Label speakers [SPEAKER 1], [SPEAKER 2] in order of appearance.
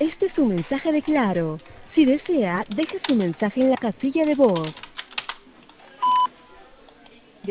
[SPEAKER 1] Este es un mensaje de Claro. Si desea, deje su mensaje en la casilla de voz.